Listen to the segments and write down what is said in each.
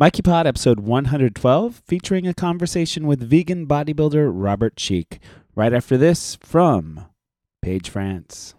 Mikey Pod, episode 112, featuring a conversation with vegan bodybuilder Robert Cheek. Right after this, from Page France.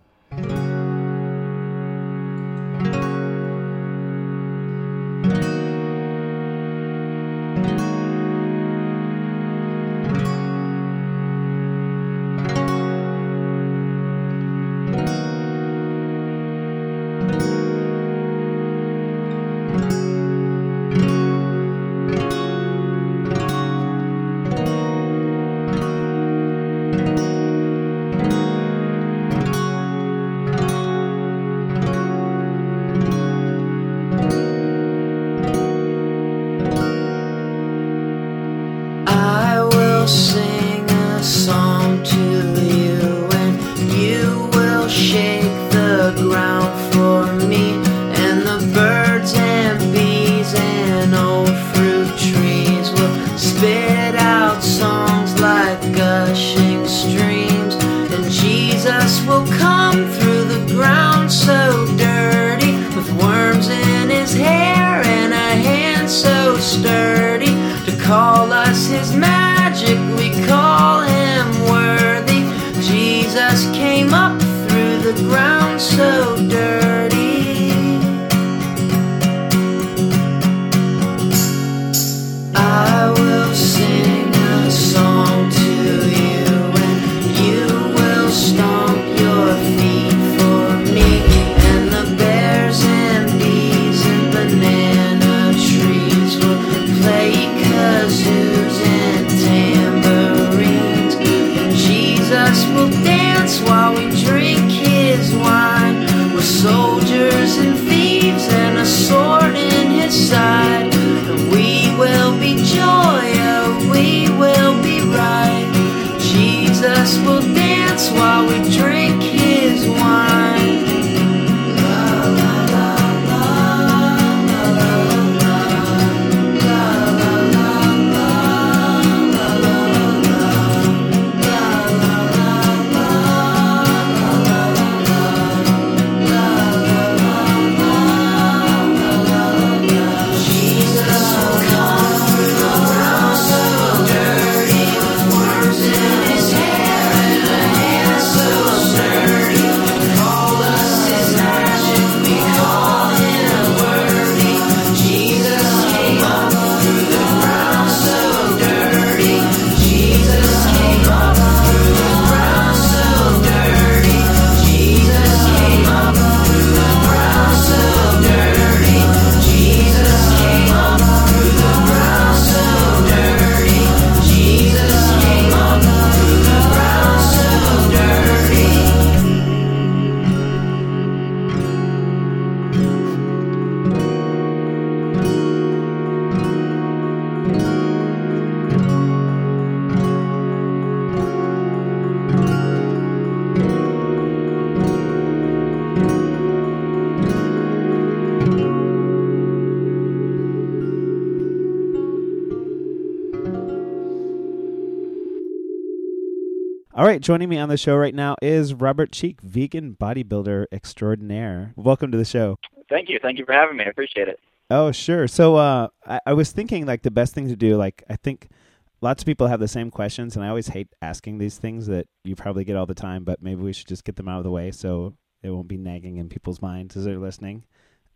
All right, joining me on the show right now is Robert Cheek, vegan bodybuilder extraordinaire. Welcome to the show. Thank you. Thank you for having me. I appreciate it. Oh, sure. So I was thinking, like, the best thing to do, like, I think lots of people have the same questions, and I always hate asking these things that you probably get all the time, but maybe we should just get them out of the way so it won't be nagging in people's minds as they're listening.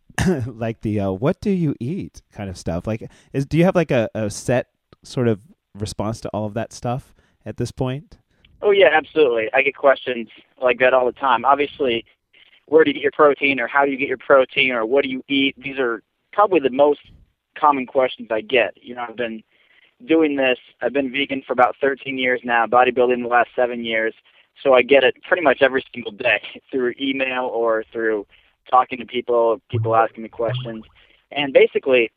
Like the what do you eat kind of stuff. Like, do you have, like, a set sort of response to all of that stuff at this point? Oh, yeah, absolutely. I get questions like that all the time. Obviously, where do you get your protein, or how do you get your protein, or what do you eat? These are probably the most common questions I get. You know, I've been doing this. I've been vegan for about 13 years now, bodybuilding the last 7 years, so I get it pretty much every single day through email or through talking to people asking me questions. And basically,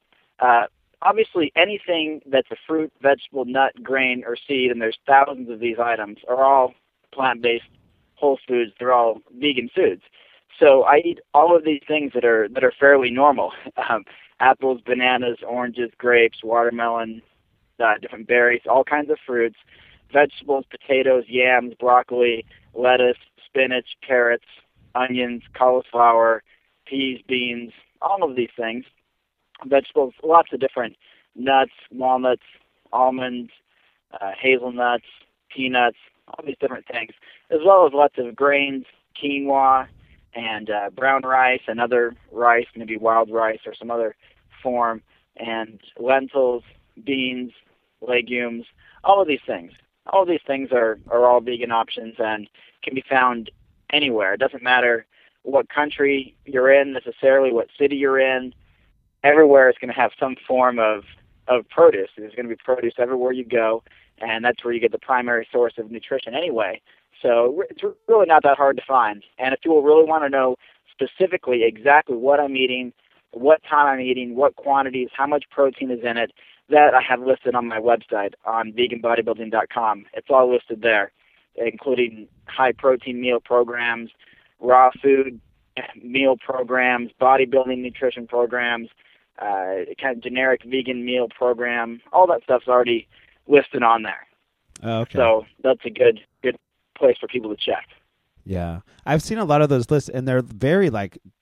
obviously, anything that's a fruit, vegetable, nut, grain, or seed, and there's thousands of these items, are all plant-based, whole foods. They're all vegan foods. So I eat all of these things that are fairly normal: apples, bananas, oranges, grapes, watermelon, different berries, all kinds of fruits, vegetables, potatoes, yams, broccoli, lettuce, spinach, carrots, onions, cauliflower, peas, beans, all of these things. vegetables, lots of different nuts, walnuts, almonds, hazelnuts, peanuts, all these different things, as well as lots of grains, quinoa, and brown rice and other rice, maybe wild rice or some other form, and lentils, beans, legumes, all of these things. All of these things are all vegan options and can be found anywhere. It doesn't matter what country you're in necessarily, what city you're in. Everywhere is going to have some form of produce. There's going to be produce everywhere you go, and that's where you get the primary source of nutrition anyway. So it's really not that hard to find. And if people really want to know specifically exactly what I'm eating, what time I'm eating, what quantities, how much protein is in it, that I have listed on my website on veganbodybuilding.com. It's all listed there, including high-protein meal programs, raw food meal programs, bodybuilding nutrition programs, kind of generic vegan meal program. All that stuff's already listed on there. Oh, okay. So that's a good place for people to check. Yeah. I've seen a lot of those lists, and they're very,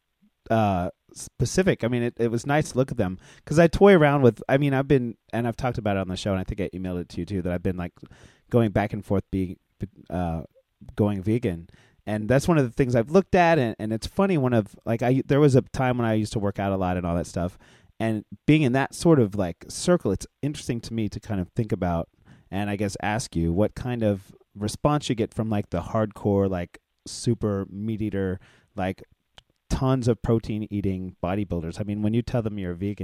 specific. I mean, it was nice to look at them, because I toy around with, I've talked about it on the show, and I think I emailed it to you too, that I've been, going back and forth going vegan. And that's one of the things I've looked at, and it's funny, there was a time when I used to work out a lot and all that stuff, and being in that sort of circle, it's interesting to me to kind of think about, and I guess ask you what kind of response you get from the hardcore, super meat eater, tons of protein eating bodybuilders. I mean, when you tell them you're a vegan,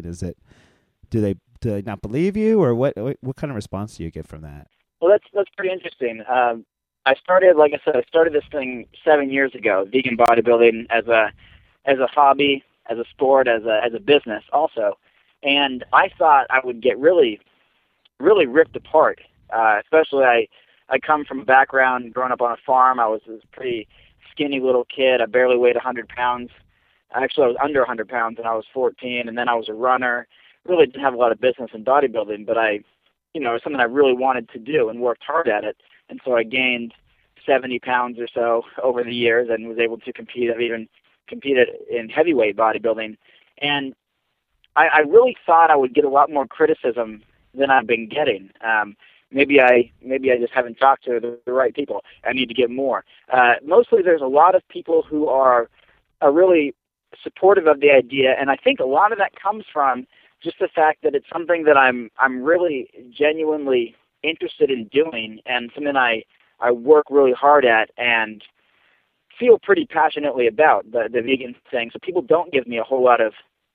do they not believe you, or what kind of response do you get from that? Well, that's pretty interesting. I started this thing 7 years ago, vegan bodybuilding as a hobby, as a sport, as a business also. And I thought I would get really, really ripped apart. Especially I come from a background growing up on a farm. I was this pretty skinny little kid. I barely weighed 100 pounds. Actually, I was under 100 pounds when I was 14, and then I was a runner. Really didn't have a lot of business in bodybuilding, but it was something I really wanted to do and worked hard at it. And so I gained 70 pounds or so over the years and was able to compete. I've even competed in heavyweight bodybuilding. And I really thought I would get a lot more criticism than I've been getting. Maybe I just haven't talked to the right people. I need to get more. Mostly there's a lot of people who are really supportive of the idea, and I think a lot of that comes from just the fact that it's something that I'm really genuinely interested in doing, and something I work really hard at and feel pretty passionately about, the vegan thing. So people don't give me a whole lot of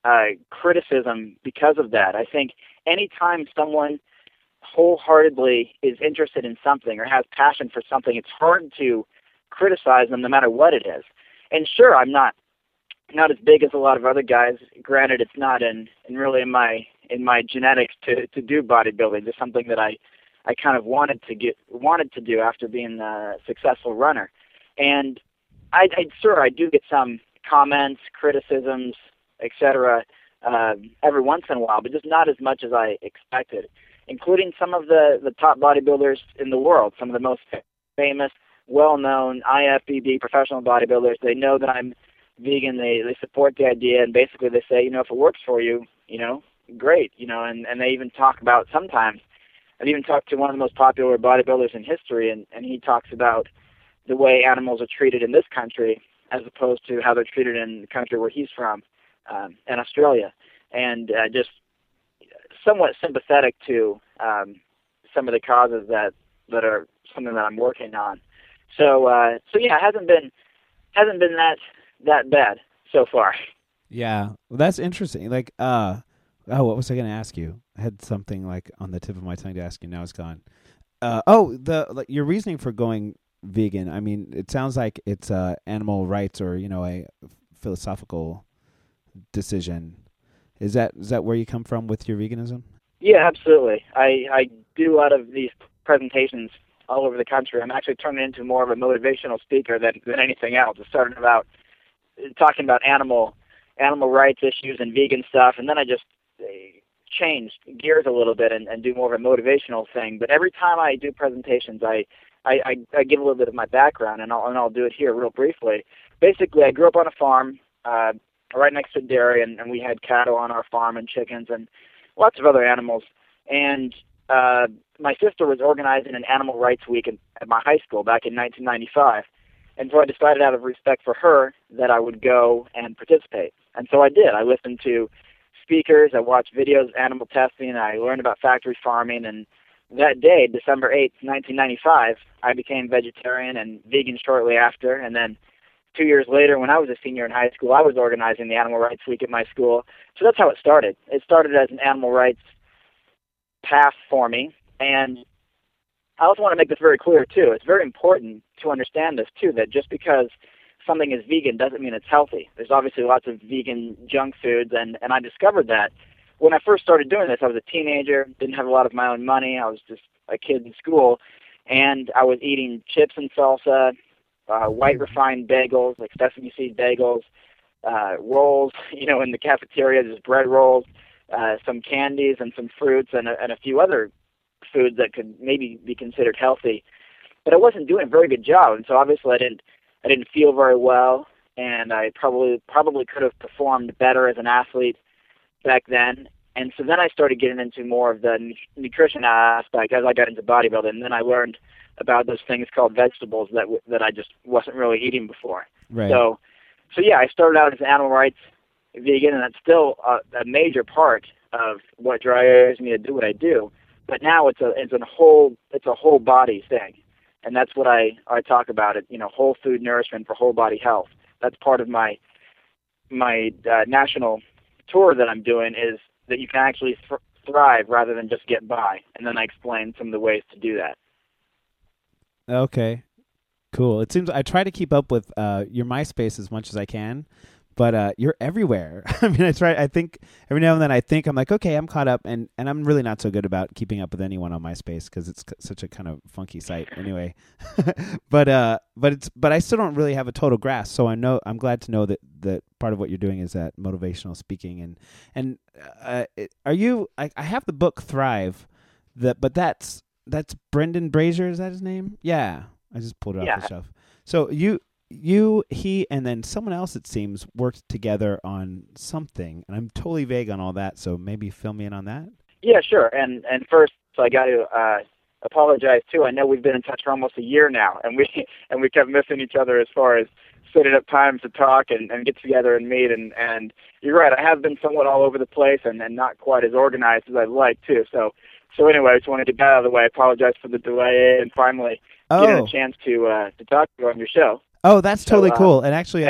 criticism because of that. I think anytime someone wholeheartedly is interested in something or has passion for something, it's hard to criticize them no matter what it is. And sure, I'm not as big as a lot of other guys. Granted, it's not really in my genetics to do bodybuilding. It's something that I kind of wanted to do after being a successful runner. And I do get some comments, criticisms, etc. Every once in a while, but just not as much as I expected, including some of the top bodybuilders in the world, some of the most famous, well-known IFBB professional bodybuilders. They know that I'm vegan. They support the idea, and basically they say, if it works for you, great, and they even talk about sometimes. I've even talked to one of the most popular bodybuilders in history, and he talks about the way animals are treated in this country as opposed to how they're treated in the country where he's from, in Australia, and just somewhat sympathetic to some of the causes that are something that I'm working on. So yeah, it hasn't been that bad so far. Yeah, well, that's interesting. What was I going to ask you? I had something on the tip of my tongue to ask you. Now it's gone. Your reasoning for going vegan. I mean, it sounds like it's animal rights or a philosophical decision. Is that where you come from with your veganism? Yeah, absolutely. I do a lot of these presentations all over the country. I'm actually turning into more of a motivational speaker than anything else. I started talking about animal rights issues and vegan stuff, and then I just changed gears a little bit and do more of a motivational thing. But every time I do presentations, I give a little bit of my background, and I'll do it here real briefly. Basically, I grew up on a farm, right next to dairy, and we had cattle on our farm and chickens and lots of other animals. And my sister was organizing an animal rights week at my high school back in 1995. And so I decided out of respect for her that I would go and participate. And so I did. I listened to speakers, I watched videos of animal testing, I learned about factory farming, and that day, December 8th, 1995, I became vegetarian and vegan shortly after. And then 2 years later, when I was a senior in high school, I was organizing the Animal Rights Week at my school. So that's how it started. It started as an animal rights path for me. And I also want to make this very clear, too. It's very important to understand this, too, that just because something is vegan doesn't mean it's healthy. There's obviously lots of vegan junk foods, and I discovered that when I first started doing this. I was a teenager, didn't have a lot of my own money. I was just a kid in school, and I was eating chips and salsa, white refined bagels, like sesame seed bagels, rolls, in the cafeteria, just bread rolls, some candies and some fruits and a few other foods that could maybe be considered healthy. But I wasn't doing a very good job, and so obviously I didn't feel very well, and I probably could have performed better as an athlete back then. And so then I started getting into more of the nutrition aspect as I got into bodybuilding, and then I learned about those things called vegetables that I just wasn't really eating before. Right. So yeah, I started out as an animal rights vegan, and that's still a major part of what drives me to do what I do. But now it's a whole body thing, and that's what I talk about. It whole food nourishment for whole body health. That's part of my national tour that I'm doing, is that you can actually thrive rather than just get by. And then I explain some of the ways to do that. Okay, cool. It seems I try to keep up with your MySpace as much as I can, but you're everywhere. I mean, I think every now and then I'm like, okay, I'm caught up, and I'm really not so good about keeping up with anyone on MySpace because it's such a kind of funky site anyway. but I still don't really have a total grasp. So I'm glad to know that part of what you're doing is that motivational speaking. And are you? I have the book Thrive, but that's Brendan Brazier. Is that his name? Yeah, I just pulled it off the shelf. So he, and then someone else, it seems, worked together on something, and I'm totally vague on all that, so maybe fill me in on that. Yeah, sure. And first, so I got to apologize too. I know we've been in touch for almost a year now, and we kept missing each other as far as setting up times to talk and get together and meet. And you're right, I have been somewhat all over the place and not quite as organized as I'd like too. So anyway, I just wanted to get out of the way. I apologize for the delay, and finally getting a chance to talk to you on your show. Oh, that's totally cool. And actually,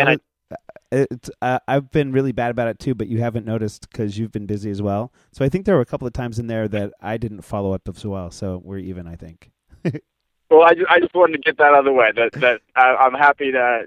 I've been really bad about it too, but you haven't noticed because you've been busy as well. So I think there were a couple of times in there that I didn't follow up as well. So we're even, I think. Well, I just wanted to get that out of the way. That I'm happy to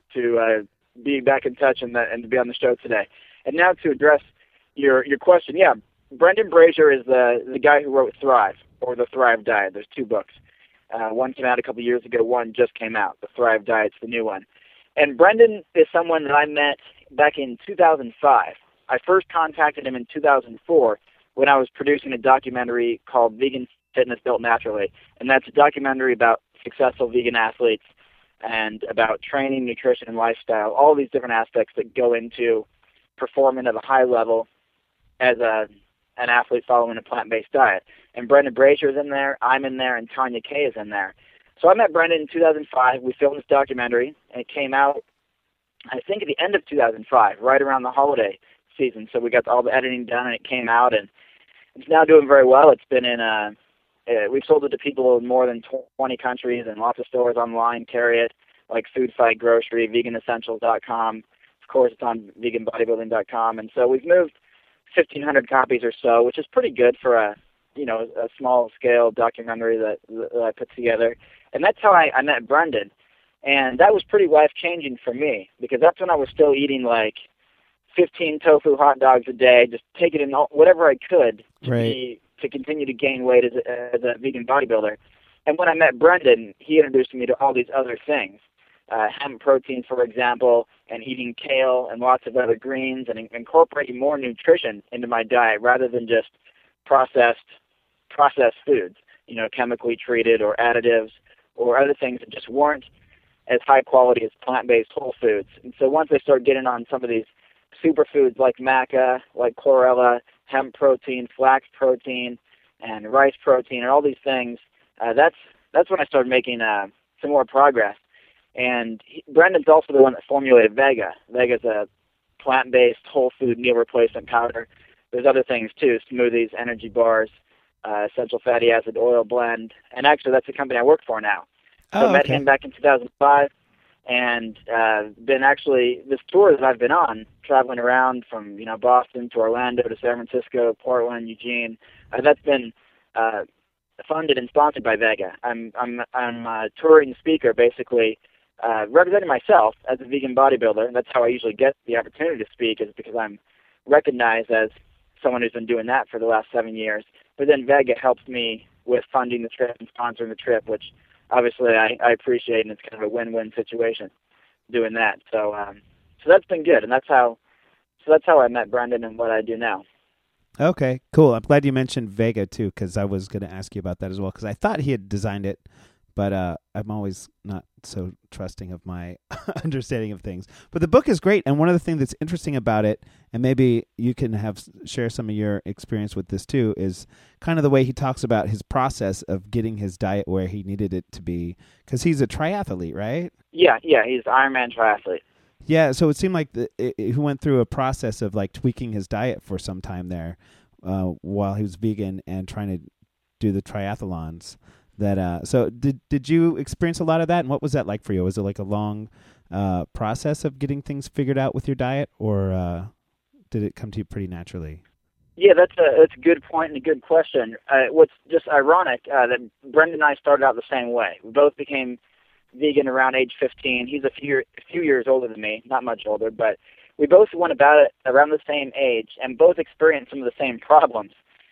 be back in touch and to be on the show today. And now to address your question, yeah, Brendan Brazier is the guy who wrote Thrive, or the Thrive Diet. There's two books. One came out a couple of years ago. One just came out. The Thrive Diet's the new one. And Brendan is someone that I met back in 2005. I first contacted him in 2004 when I was producing a documentary called Vegan Fitness Built Naturally. And that's a documentary about successful vegan athletes and about training, nutrition, and lifestyle, all these different aspects that go into performing at a high level as an athlete following a plant-based diet. And Brendan Brazier is in there, I'm in there, and Tanya Kay is in there. So I met Brendan in 2005. We filmed this documentary, and it came out, I think, at the end of 2005, right around the holiday season. So we got all the editing done, and it came out, and it's now doing very well. It's been in we've sold it to people in more than 20 countries, and lots of stores online carry it, like Food Fight Grocery, veganessentials.com. Of course, it's on veganbodybuilding.com. And so we've moved 1,500 copies or so, which is pretty good for a small-scale documentary that I put together. And that's how I met Brendan. And that was pretty life-changing for me, because that's when I was still eating like 15 tofu hot dogs a day, just taking in whatever I could to continue to gain weight as a vegan bodybuilder. And when I met Brendan, he introduced me to all these other things, hemp protein, for example, and eating kale and lots of other greens, and incorporating more nutrition into my diet rather than just processed foods, chemically treated or additives or other things that just weren't as high quality as plant-based whole foods. And so once I started getting on some of these superfoods like maca, like chlorella, hemp protein, flax protein, and rice protein, and all these things, that's when I started making some more progress. And Brendan's also the one that formulated Vega. Vega's a plant-based whole food meal replacement powder. There's other things too: smoothies, energy bars, essential fatty acid oil blend, and actually that's the company I work for now. So I met him back in 2005, and been actually this tour that I've been on, traveling around from Boston to Orlando to San Francisco, Portland, Eugene. That's been funded and sponsored by Vega. I'm a touring speaker, basically representing myself as a vegan bodybuilder, and that's how I usually get the opportunity to speak, is because I'm recognized as someone who's been doing that for the last 7 years. But then Vega helps me with funding the trip and sponsoring the trip, which obviously I appreciate, and it's kind of a win-win situation doing that. So that's been good, and that's how I met Brendan and what I do now. Okay, cool. I'm glad you mentioned Vega too, because I was going to ask you about that as well, because I thought he had designed it, but I'm always not so trusting of my understanding of things. But the book is great, and one of the things that's interesting about it, and maybe you can share some of your experience with this too, is kind of the way he talks about his process of getting his diet where he needed it to be, because he's a triathlete, right? Yeah, he's an Ironman triathlete. Yeah, so it seemed like he went through a process of like tweaking his diet for some time there while he was vegan and trying to do the triathlons. So did you experience a lot of that, and what was that like for you? Was it like a long process of getting things figured out with your diet, or did it come to you pretty naturally? Yeah, that's a good point and a good question. What's just ironic that Brendan and I started out the same way. We both became vegan around age 15. He's a few years older than me, not much older, but we both went about it around the same age and both experienced some of the same problems.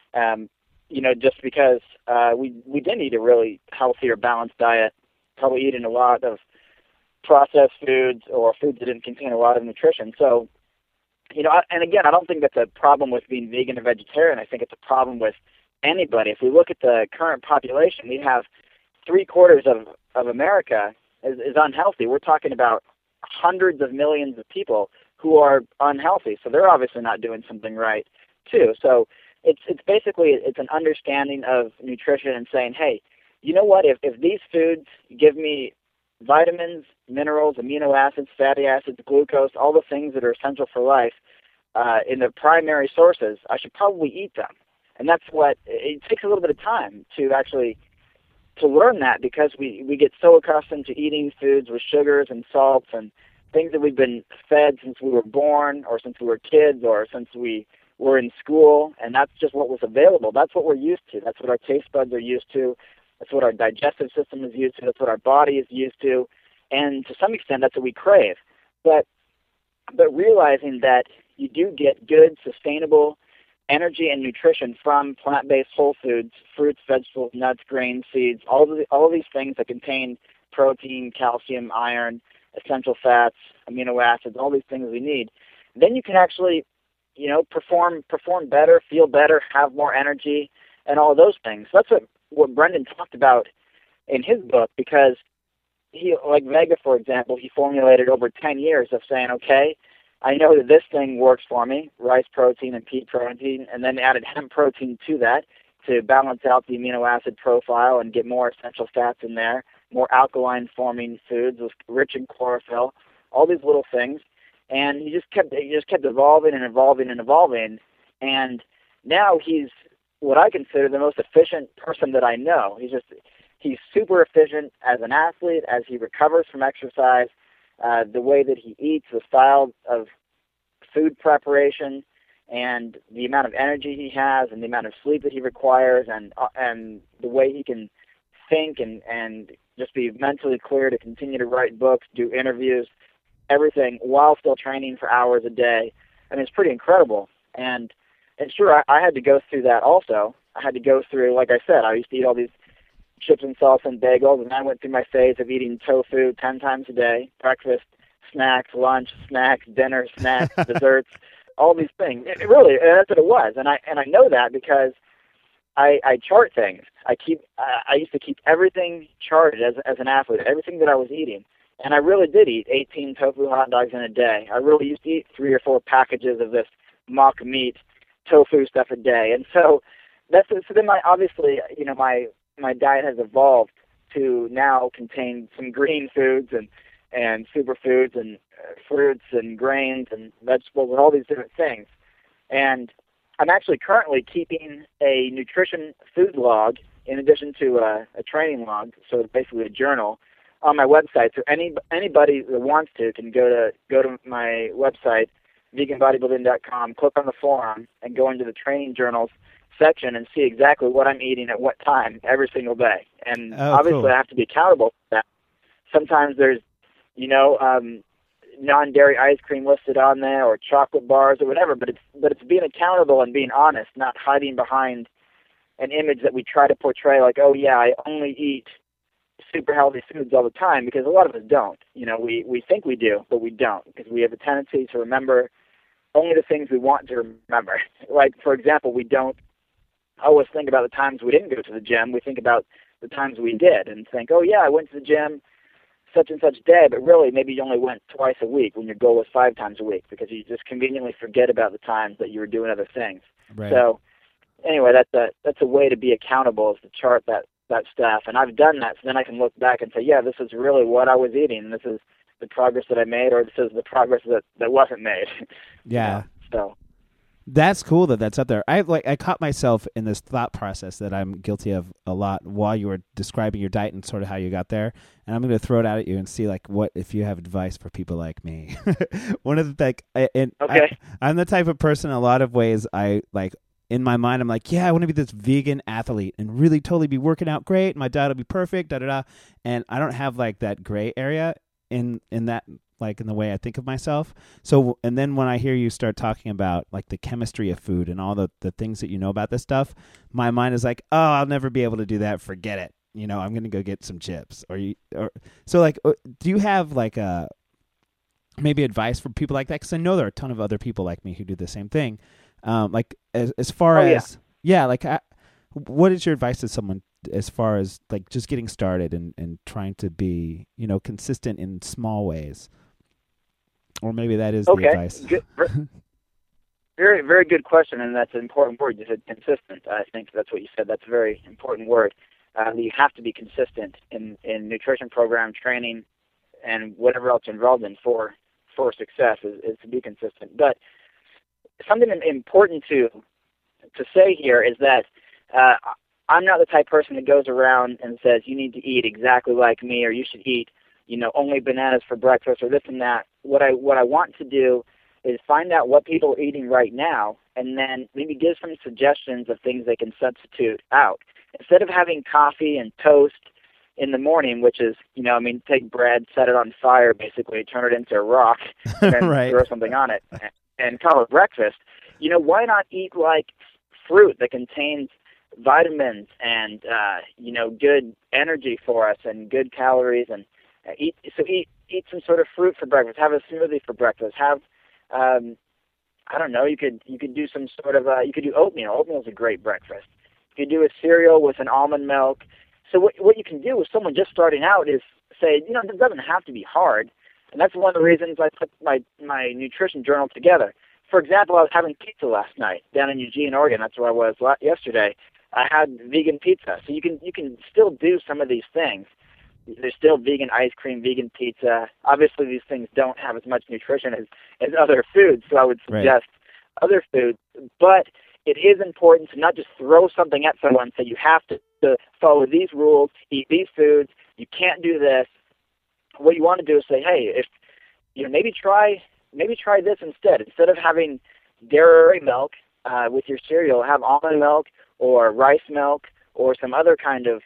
Just because we didn't eat a really healthy or balanced diet, probably eating a lot of processed foods or foods that didn't contain a lot of nutrition. So, and again, I don't think that's a problem with being vegan or vegetarian. I think it's a problem with anybody. If we look at the current population, we have 3/4 of America is unhealthy. We're talking about hundreds of millions of people who are unhealthy. So they're obviously not doing something right too. So it's basically an understanding of nutrition and saying, hey, you know what? If these foods give me vitamins, minerals, amino acids, fatty acids, glucose, all the things that are essential for life in their primary sources, I should probably eat them. And that's what it takes a little bit of time to actually to learn that, because we get so accustomed to eating foods with sugars and salts and things that we've been fed since we were born or since we were kids or since we were in school, and that's just what was available. That's what we're used to. That's what our taste buds are used to. That's what our digestive system is used to. That's what our body is used to. And to some extent, that's what we crave. But realizing that you do get good, sustainable energy and nutrition from plant-based whole foods, fruits, vegetables, nuts, grains, seeds, all of these things that contain protein, calcium, iron, essential fats, amino acids, all these things we need, then you can actually, perform better, feel better, have more energy, and all of those things. So that's what Brendan talked about in his book, because he, like Vega, for example, he formulated over 10 years of saying, okay, I know that this thing works for me, rice protein and pea protein, and then added hemp protein to that to balance out the amino acid profile and get more essential fats in there, more alkaline-forming foods rich in chlorophyll, all these little things. And he just kept evolving and evolving and evolving. And now he's what I consider the most efficient person that I know. He's super efficient as an athlete, as he recovers from exercise, the way that he eats, the style of food preparation, and the amount of energy he has, and the amount of sleep that he requires, and the way he can think and just be mentally clear to continue to write books, do interviews, everything, while still training for hours a day. And it's pretty incredible. And sure, I had to go through that also. I had to go through, like I said, I used to eat all these chips and salsa and bagels, and I went through my phase of eating tofu 10 times a day, breakfast, snacks, lunch, snacks, dinner, snacks, desserts, all these things. It really, that's what it was. And I know that because I chart things. I used to keep everything charted as an athlete, everything that I was eating. And I really did eat 18 tofu hot dogs in a day. I really used to eat 3 or 4 packages of this mock meat tofu stuff a day. And so then obviously, my diet has evolved to now contain some green foods and superfoods and fruits and grains and vegetables and all these different things. And I'm actually currently keeping a nutrition food log in addition to a training log, so basically a journal, on my website. So anybody that wants to can go to my website, veganbodybuilding.com, click on the forum, and go into the training journals section and see exactly what I'm eating at what time every single day. And obviously, cool. I have to be accountable for that. Sometimes there's, non-dairy ice cream listed on there, or chocolate bars, or whatever. But it's being accountable and being honest, not hiding behind an image that we try to portray, like, oh yeah, I only eat super healthy foods all the time, because a lot of us don't. We think we do, but we don't, because we have a tendency to remember only the things we want to remember. Like, for example, we don't always think about the times we didn't go to the gym. We think about the times we did and think, oh yeah, I went to the gym such and such day, but really maybe you only went twice a week when your goal was 5 times a week, because you just conveniently forget about the times that you were doing other things. Right. So anyway, that's a way to be accountable, is to chart that stuff. And I've done that, so then I can look back and say, yeah, this is really what I was eating, and this is the progress that I made, or this is the progress that wasn't made. Yeah. So that's cool that's up there. I caught myself in this thought process that I'm guilty of a lot while you were describing your diet and sort of how you got there. And I'm going to throw it out at you and see what if you have advice for people like me. One of the okay. I'm the type of person, in a lot of ways, in my mind, I'm like, yeah, I want to be this vegan athlete and really totally be working out great. My diet will be perfect, da-da-da. And I don't have that gray area in that, in the way I think of myself. So, and then when I hear you start talking about the chemistry of food and all the things that you know about this stuff, my mind is like, oh, I'll never be able to do that. Forget it. I'm going to go get some chips. Do you have maybe advice for people like that? Because I know there are a ton of other people like me who do the same thing. As far as what is your advice to someone as far as just getting started and trying to be consistent in small ways? Or maybe that is the advice. Good. Very, very good question, and that's an important word. You said consistent. I think that's what you said. That's a very important word. You have to be consistent in nutrition program, training, and whatever else you're involved in for success is to be consistent. But something important to say here is that I'm not the type of person that goes around and says you need to eat exactly like me, or you should eat only bananas for breakfast, or this and that. What I want to do is find out what people are eating right now, and then maybe give some suggestions of things they can substitute out. Instead of having coffee and toast in the morning, which is, take bread, set it on fire, basically, turn it into a rock, and then right. throw something on it, and call it breakfast. Why not eat fruit that contains vitamins and good energy for us and good calories, and eat some sort of fruit for breakfast. Have a smoothie for breakfast. Have I don't know. You could do some sort of you could do oatmeal. Oatmeal is a great breakfast. You could do a cereal with an almond milk. So what you can do with someone just starting out is say, it doesn't have to be hard, and that's one of the reasons I put my nutrition journal together. For example, I was having pizza last night down in Eugene, Oregon. That's where I was yesterday. I had vegan pizza. So you can still do some of these things. There's still vegan ice cream, vegan pizza. Obviously, these things don't have as much nutrition as other foods, so I would suggest other foods. But it is important to not just throw something at someone and say you have to follow these rules, eat these foods, you can't do this. What you want to do is say, hey, if maybe try this instead. Instead of having dairy milk with your cereal, have almond milk or rice milk or some other kind of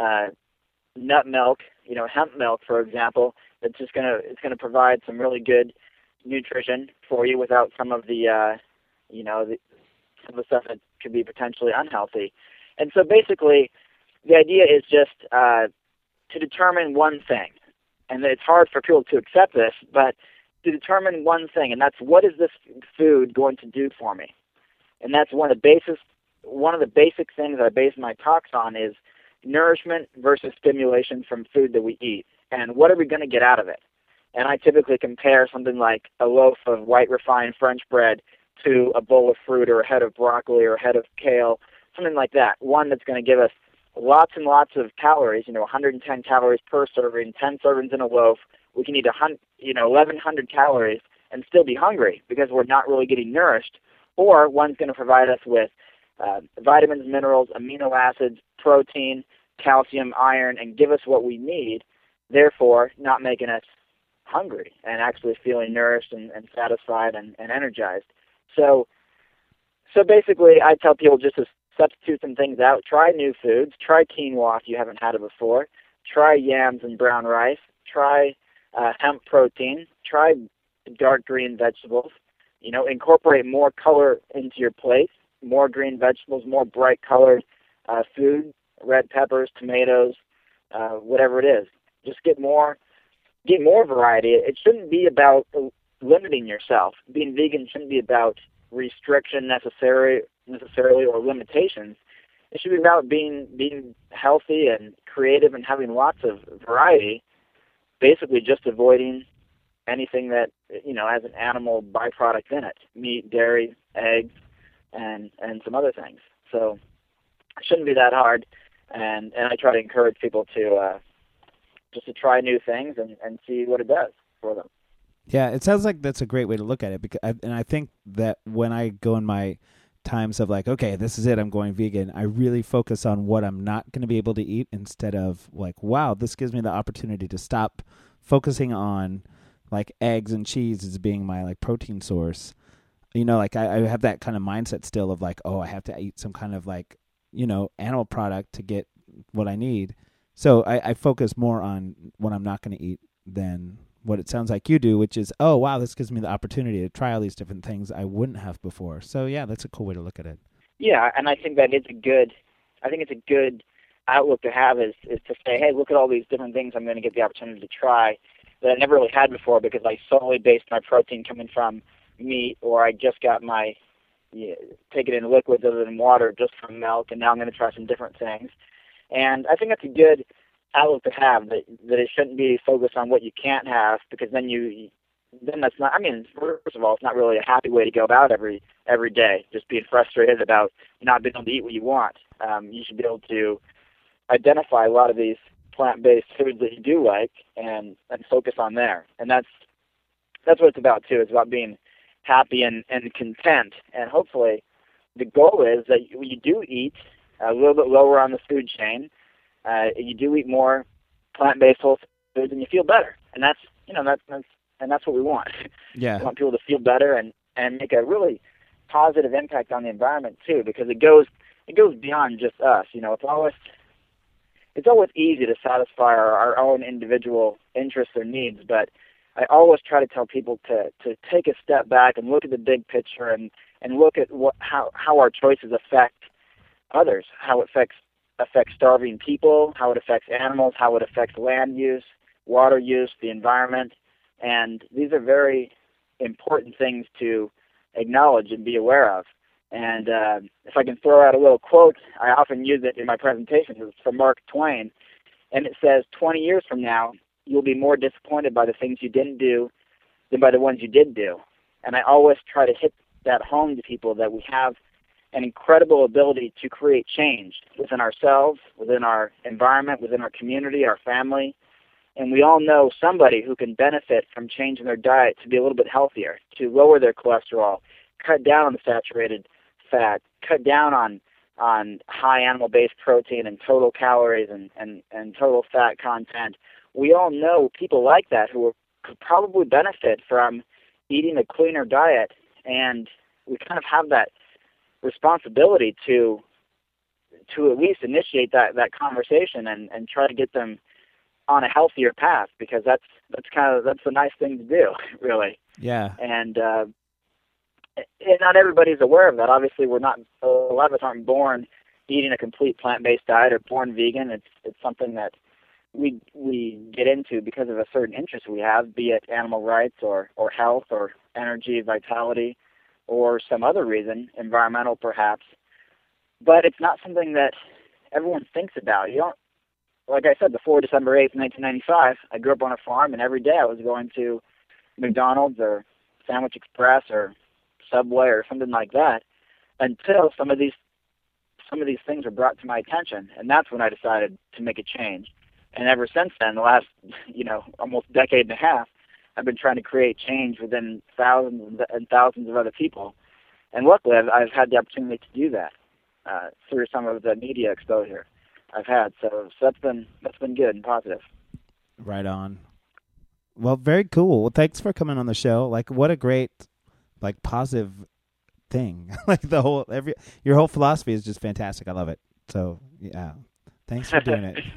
nut milk, hemp milk, for example. That's just it's gonna provide some really good nutrition for you without some of the some of the stuff that could be potentially unhealthy. And so basically, the idea is just to determine one thing, and it's hard for people to accept this, but to determine one thing, and that's what is this food going to do for me? And that's one of the basic things I base my talks on is nourishment versus stimulation from food that we eat, and what are we going to get out of it? And I typically compare something like a loaf of white refined French bread to a bowl of fruit or a head of broccoli or a head of kale, something like that. One that's going to give us lots and lots of calories, 110 calories per serving, 10 servings in a loaf. We can eat 1,100 calories and still be hungry because we're not really getting nourished. Or one's going to provide us with vitamins, minerals, amino acids, protein, calcium, iron, and give us what we need, therefore not making us hungry and actually feeling nourished and satisfied and energized. So basically I tell people just to substitute some things out. Try new foods. Try quinoa if you haven't had it before. Try yams and brown rice. Try hemp protein. Try dark green vegetables. Incorporate more color into your plate, more green vegetables, more bright colored food, red peppers, tomatoes, whatever it is. Just get more variety. It shouldn't be about limiting yourself. Being vegan shouldn't be about restriction necessarily or limitations. It should be about being healthy and creative and having lots of variety, basically just avoiding anything that has an animal byproduct in it: meat, dairy, eggs, and some other things. So it shouldn't be that hard, and I try to encourage people to just to try new things and see what it does for them. Yeah, it sounds like that's a great way to look at it, and I think that when I go in my times of like, okay, this is it, I'm going vegan, I really focus on what I'm not going to be able to eat instead of like, wow, this gives me the opportunity to stop focusing on like eggs and cheese as being my like protein source. I have that kind of mindset still of like, oh, I have to eat some kind of like, animal product to get what I need. So I focus more on what I'm not going to eat than what it sounds like you do, which is, oh, wow, this gives me the opportunity to try all these different things I wouldn't have before. So, yeah, that's a cool way to look at it. Yeah, and I think that it's a good outlook to have is to say, hey, look at all these different things I'm going to get the opportunity to try that I never really had before because I solely based my protein coming from meat, or I just got my take it in liquids other than water just from milk, and now I'm going to try some different things. And I think that's a good outlook to have, that it shouldn't be focused on what you can't have, because then that's not, first of all, it's not really a happy way to go about every day, just being frustrated about not being able to eat what you want. You should be able to identify a lot of these plant-based foods that you do like and focus on there. And that's what it's about too. It's about being happy and content. And hopefully the goal is that you do eat a little bit lower on the food chain. You do eat more plant-based whole foods, and you feel better. And that's what we want. Yeah. We want people to feel better and make a really positive impact on the environment too, because it goes beyond just us. It's always easy to satisfy our own individual interests or needs, but I always try to tell people to take a step back and look at the big picture and look at how our choices affect others, how it affects starving people, how it affects animals, how it affects land use, water use, the environment. And these are very important things to acknowledge and be aware of. And if I can throw out a little quote, I often use it in my presentations. It's from Mark Twain, and it says, 20 years from now, you'll be more disappointed by the things you didn't do than by the ones you did do. And I always try to hit that home to people, that we have an incredible ability to create change within ourselves, within our environment, within our community, our family. And we all know somebody who can benefit from changing their diet to be a little bit healthier, to lower their cholesterol, cut down on the saturated fat, cut down on high animal-based protein and total calories and total fat content. We all know people like that who could probably benefit from eating a cleaner diet, and we kind of have that responsibility to at least initiate that conversation and try to get them on a healthier path, because that's the nice thing to do, really. Yeah. And not everybody's aware of that. Obviously, a lot of us aren't born eating a complete plant-based diet or born vegan. It's something that we get into because of a certain interest we have, be it animal rights or health or energy, vitality, or some other reason, environmental perhaps. But it's not something that everyone thinks about. You don't, like I said, before December 8th, 1995, I grew up on a farm, and every day I was going to McDonald's or Sandwich Express or Subway or something like that until some of these things were brought to my attention, and that's when I decided to make a change. And ever since then, the last, almost decade and a half, I've been trying to create change within thousands and thousands of other people. And luckily, I've had the opportunity to do that through some of the media exposure I've had. So that's been good and positive. Right on. Well, very cool. Well, thanks for coming on the show. Like, what a great, like, positive thing. Like your whole philosophy is just fantastic. I love it. So yeah, thanks for doing it.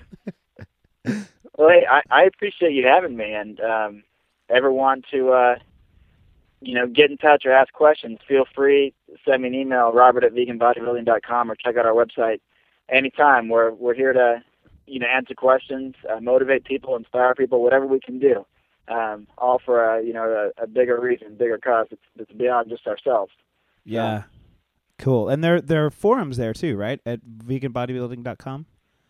Well, hey, I appreciate you having me, and ever want to get in touch or ask questions, feel free to send me an email, robert@veganbodybuilding.com, or check out our website anytime. We're here to answer questions, motivate people, inspire people, whatever we can do, all for a bigger reason, bigger cause. It's beyond just ourselves. Yeah. Cool. And there are forums there too, right? At veganbodybuilding.com?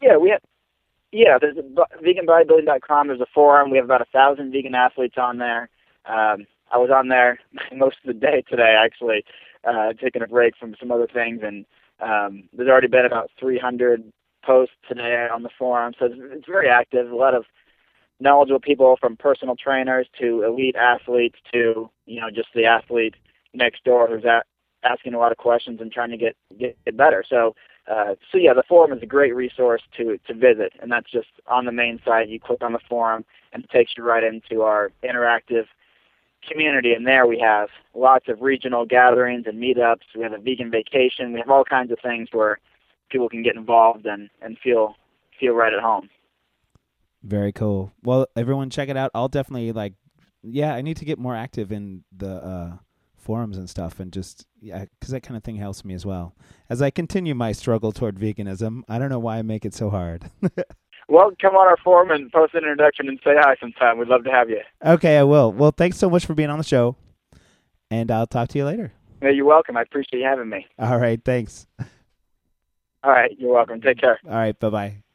Yeah, there's veganbodybuilding.com. There's a forum. We have about 1,000 vegan athletes on there. I was on there most of the day today, actually, taking a break from some other things. And there's already been about 300 posts today on the forum. So it's very active. A lot of knowledgeable people, from personal trainers to elite athletes to, just the athlete next door who's asking a lot of questions and trying to get better. So yeah, the forum is a great resource to visit, and that's just on the main site. You click on the forum, and it takes you right into our interactive community, and there we have lots of regional gatherings and meetups. We have a vegan vacation. We have all kinds of things where people can get involved and feel right at home. Very cool. Well, everyone check it out. I'll definitely I need to get more active in the forums and stuff, and just because that kind of thing helps me as well as I continue my struggle toward veganism. I don't know why I make it so hard. Well, come on our forum and post an introduction and say hi sometime. We'd love to have you. Okay, I will. Well, thanks so much for being on the show, and I'll talk to you later. Yeah, you're welcome. I appreciate you having me. All right, thanks. All right, you're welcome. Take care. All right, bye-bye.